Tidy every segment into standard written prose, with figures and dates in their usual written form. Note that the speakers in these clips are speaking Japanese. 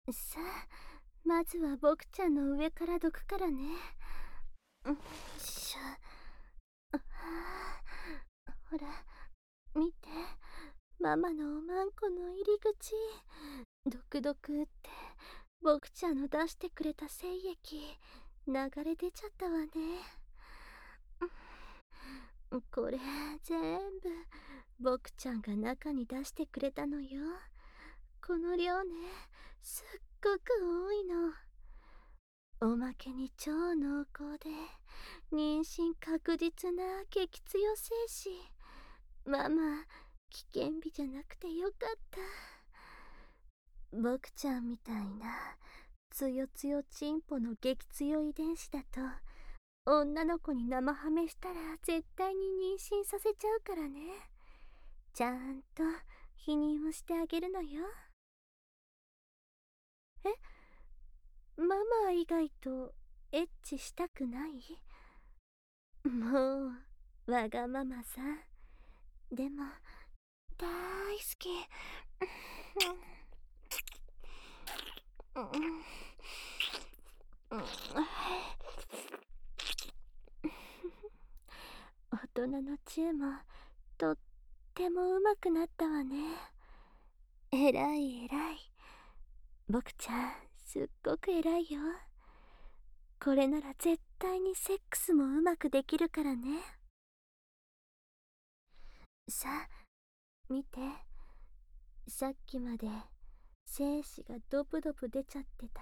さあ、まずは僕ちゃんの上からどくからね。よいしょ。ほら、見て。ママのおまんこの入り口。ドクドクって僕ちゃんの出してくれた精液流れ出ちゃったわね。これ全部僕ちゃんが中に出してくれたのよ。この量ね、すっごく多いの。おまけに超濃厚で妊娠確実な激強精子。ママ、危険日じゃなくてよかった。僕ちゃんみたいなつよつよチンポの激強遺伝子だと女の子に生ハメしたら絶対に妊娠させちゃうからね。ちゃんと否認をしてあげるのよ。え、ママ以外とエッチしたくない？もうわがままさ。でも大好き。大人のチューもとっても上手くなったわね。えらいえらい。僕ちゃんすっごくえらいよ。これなら絶対にセックスもうまくできるからね。さあ見て。さっきまで精子がドブドブ出ちゃってた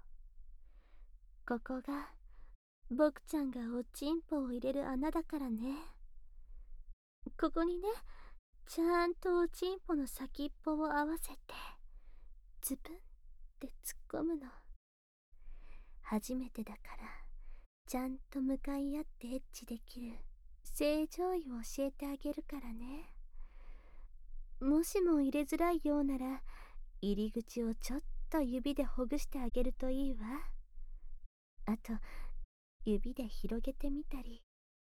ここが僕ちゃんがおちんぽを入れる穴だからね。ここにね、ちゃんとおちんぽの先っぽを合わせてズブンって突っ込むの。初めてだからちゃんと向かい合ってエッチできる正常位を教えてあげるからね。もしも入れづらいようなら入り口をちょっと指でほぐしてあげるといいわ。あと指で広げてみたり。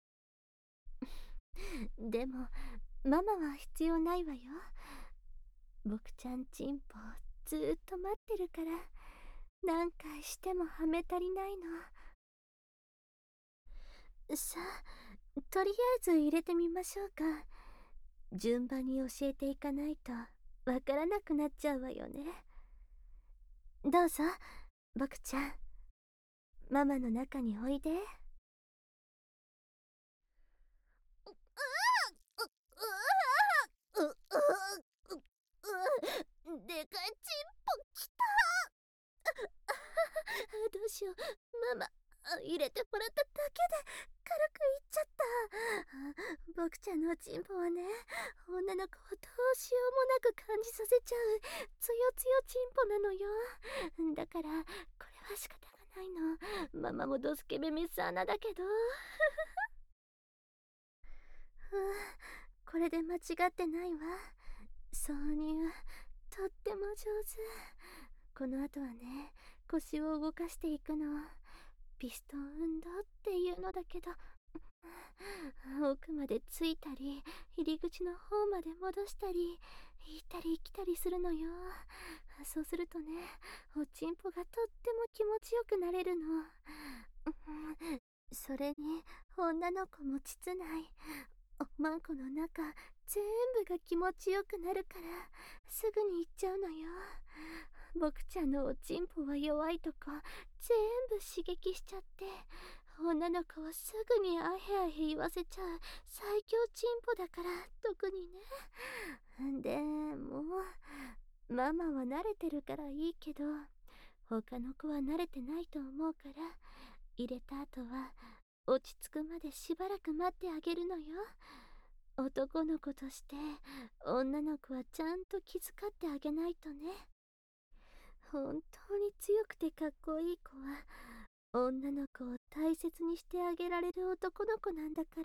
でもママは必要ないわよ。僕ちゃんチンポずーっと待ってるから。何回してもはめ足りないの。さあ、とりあえず入れてみましょうか。順番に教えていかないとわからなくなっちゃうわよね。どうぞ、僕ちゃん。ママの中においで。でかいチンポきた。どうしよう。ママ、入れてもらっただけで軽くいっちゃった。僕ちゃんのチンポはね、女の子をどうしようもなく感じさせちゃうつよつよチンポなのよ。だからこれは仕方がないの。ママもドスケベメス穴だけど。これで間違ってないわ。挿入とっても上手。この後はね、腰を動かしていくの。ピストン運動っていうのだけど、奥までついたり入り口の方まで戻したり行ったり来たりするのよ。そうするとね、おちんぽがとっても気持ちよくなれるの。それに女の子も膣内、おまんこの中全部が気持ちよくなるからすぐに行っちゃうのよ。僕ちゃんのおちんぽは弱いとこ全部刺激しちゃって、女の子をすぐにあへあへ言わせちゃう最強チンポだから特にね。でもママは慣れてるからいいけど、他の子は慣れてないと思うから、入れた後は落ち着くまでしばらく待ってあげるのよ。男の子として女の子はちゃんと気遣ってあげないとね。本当に強くてかっこいい子は女の子を大切にしてあげられる男の子なんだから。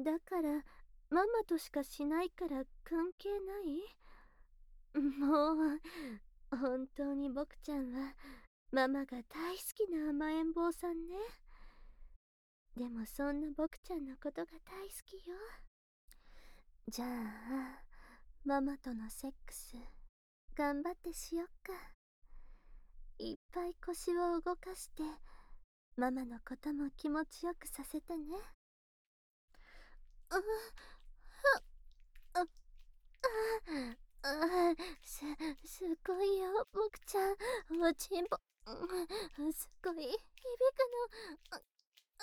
だからママとしかしないから関係ない？もう本当に僕ちゃんはママが大好きな甘えん坊さんね。でもそんな僕ちゃんのことが大好きよ。じゃあママとのセックス頑張ってしよっか。いっぱい腰を動かしてママのことも気持ちよくさせてね。うああすごいよ、僕ちゃん。おちんぽ、すごい響くの。あ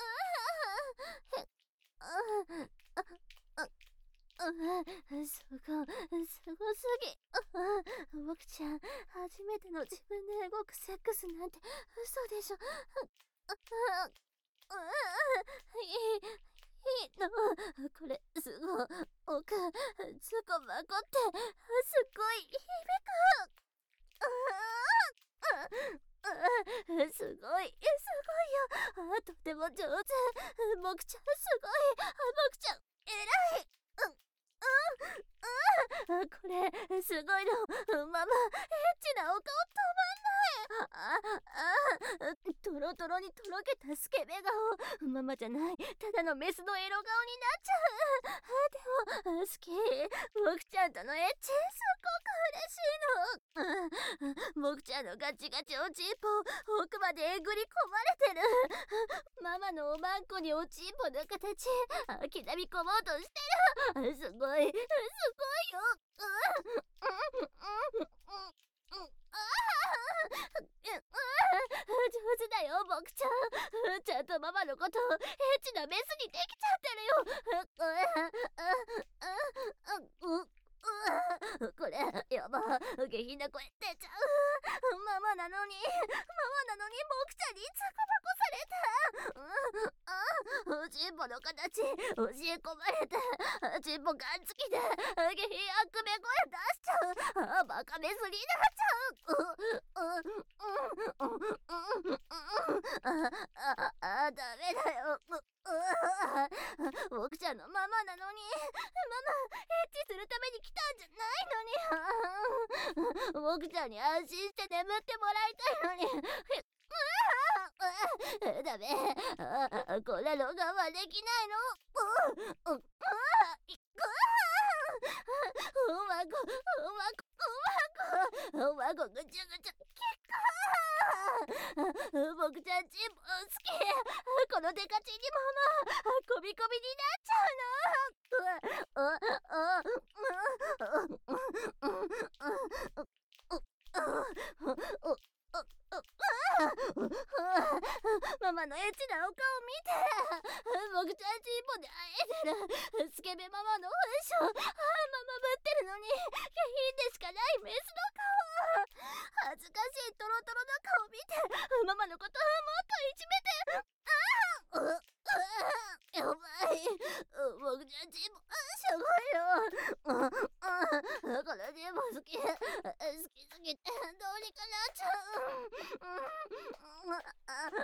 あああすごすぎ。僕ちゃん、初めての自分で動くセックスなんて嘘でしょ。いいの。これ、奥、つこまこって、すっごい響く。すごい、すごいよ。とても上手。僕ちゃん、すごい。僕ちゃん、偉い。これ、すごいの。ママ、エッチなお顔止まんない。トロトロにとろけたスケベ顔。ママじゃない。ただのメスのエロ顔になっちゃう。でも、好き。僕ちゃんとのエッチ、すっごく嬉しいの。僕ちゃんのガチガチおちんぽ、奥までえぐり込まれてる。ママのおまんこにおちんぽの形、刻み込もうとしてる。すごい、すごいよ。上手だよ、僕ちゃん。ちゃんとママのことエッチなメスにできちゃってるよ。これ、やば。下品な声出ちゃう。ママなのに僕ちゃんにつこまこされた。おちんぽの形、教え込まれて、ちんぽガンつきで、下品悪め声出しちゃう。バカメスになっちゃう。ダメだよ。僕ちゃんのママなのに、ママ、エッチするために来たんじゃないのに。僕ちゃんに安心して眠ってもらいたいのに。ダメ。こんなの我慢できないの。おまこぐちゃぐちゃ。僕ちゃんチンポ好き。このデカチンにママ、こびこびになっちゃうの。ママのエッチなお顔見て。僕ちゃんチンポで会えてる。スケベママの本性。ママぶってるのに下品でしかないメスの顔。恥ずかしいトロトロの顔見て。ママのこともっといじめて。やばい。僕ちゃんチンポしょぼいよ。このチンポ好き。好きすぎてどうにかなっちゃう。なんで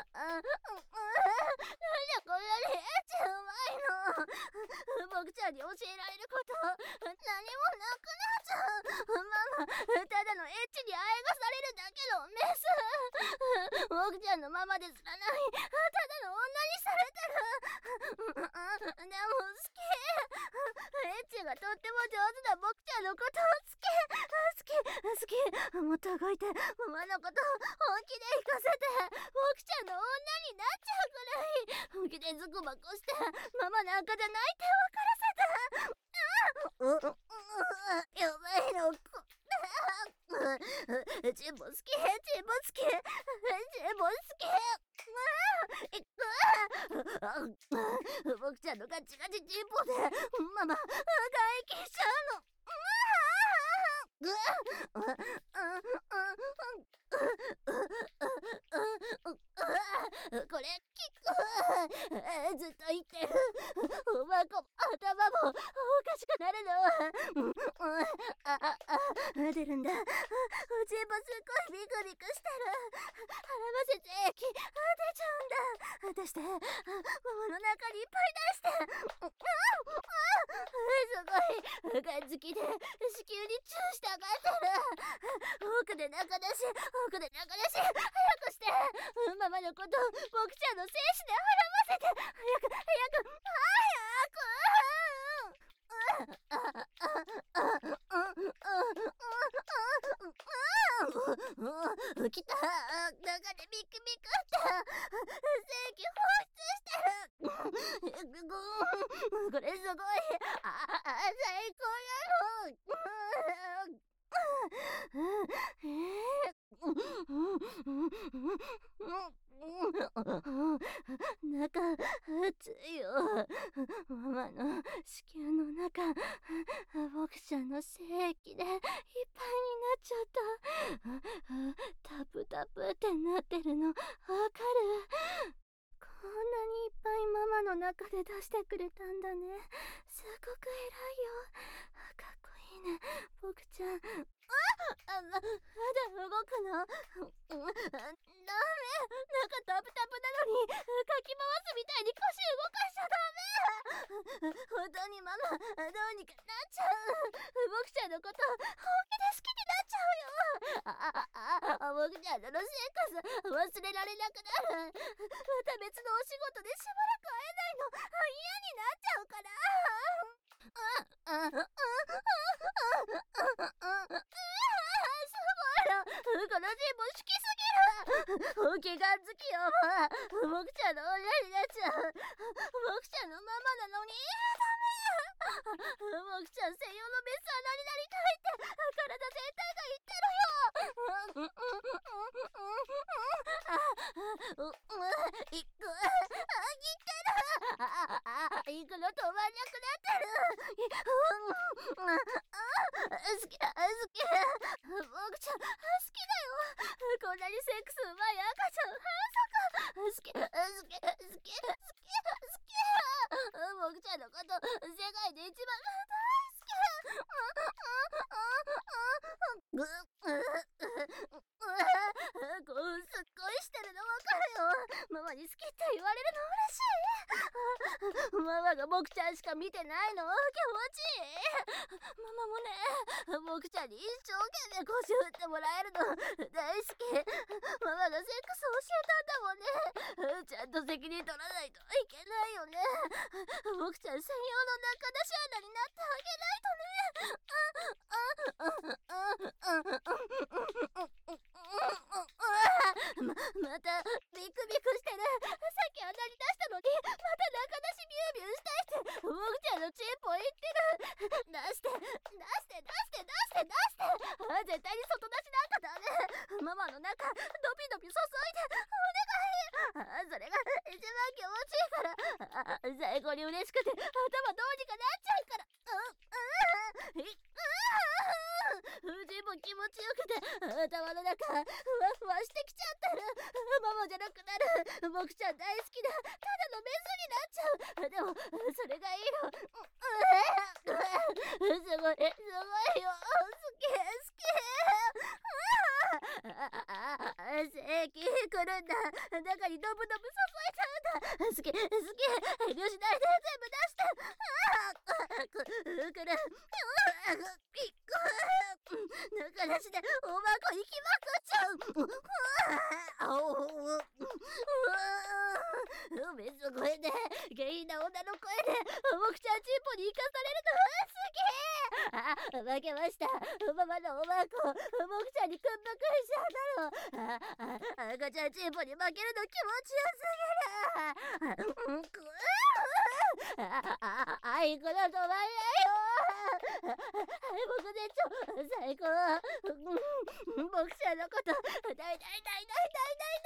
こんなにエッチうまいの。僕ちゃんに教えられること何もなくなっちゃう。ママ、ただのエッチにあえがされるだけのメス。僕ちゃんのママですらない、ただの女にされてる。でも好き。エッチがとっても上手な僕ちゃんのことを好き。もっと動いてママのこと本気で行かせて。僕ちゃんの女になっちゃうくらい本気でズコマコしてママなんかじゃないって分からせて。やばいの。チンポ好き。僕ちゃんのガチガチチンポでママ外気しちゃうの。これキック。ずっと言ってる。おまこも頭もおかしくなるの。出るんだ。おちんぽすっごいビクビクしてる。腹ませて液出ちゃうんだ。出してママの中にいっぱい出して。すごいガン好きで子宮にチューしたがってる。奥で中出し早くして。ママのこと僕ちゃんの精子で払わせて。早く。 来た。中でビクビクって精気放出してる。これすごい。最高なの。中暑いよ。ママの子宮の中、僕ちゃんの精液でいっぱいになっちゃった。タプタプってなってるのわかる？こんなにいっぱいママの中で出してくれたんだね。すごく偉いよ。かっこいいね、僕ちゃん。まだ動くの？ダメ。中タプタプなのにかき回すみたいに腰動かしちゃダメ。本当にママどうにかなっちゃう。僕ちゃんのこと本気で好きになっちゃうよ。僕ちゃんとの生活忘れられなくなる。また別のお仕事でしばらく会えないの嫌になっちゃうから。すごいよ。この人も好きすぎる。本気が好きよ。僕ちゃんの親になっちゃう。僕ちゃんのママなのにダメ。僕ちゃん専用のメス穴になりたいって体全体が言ってるよ。行く。行くの止まんなくなってる。好き。僕ちゃん好きだよ。こんなにセックスうまい赤ちゃん反則。好き。僕ちゃんのこと世界で一番大好き。すっごいしてるのわかるよ。ママに好きって言われるの嬉しい。ママが僕ちゃんしか見てないの気持ちいい。ママもね、僕ちゃんに一生懸命腰振ってもらえるの大好き。ママがセックス教えたんだもんね。ちゃんと責任取らないといけないよね。僕ちゃん専用の中出し穴になってあげないとね。またビクビクしてる。さっき穴に出したのにまた中出しビュービューしたいって僕ちゃんのチンポ言ってる。出して絶対に外出しなんかダメ。ママの中ドピドピ注いでお願い。それが一番気持ちいいから。最高に嬉しくて頭どうにかなっちゃうから。チンポ気持ちよくて頭の中ふわふわしてきちゃってる。ママじゃなくなる。僕ちゃん大好きだ。ただのメスになっちゃう。でもそれがいいの。すごいよ。好き。正規来るんだ。中にドブドブ注いちゃうんだ。好き。遠慮しないで全部出して。来る。中出しでおまこ行きまくっちゃう。メス声で下品な女の声で僕ちゃんチンポに行かされるの好き。負けました。ママのおまこ僕ちゃんにくんぷくしちゃうだろう。赤ちゃんチンポに負けるの気持ちよすぎる。行くの止まんないよ。僕で最高。僕ちゃんのこと大大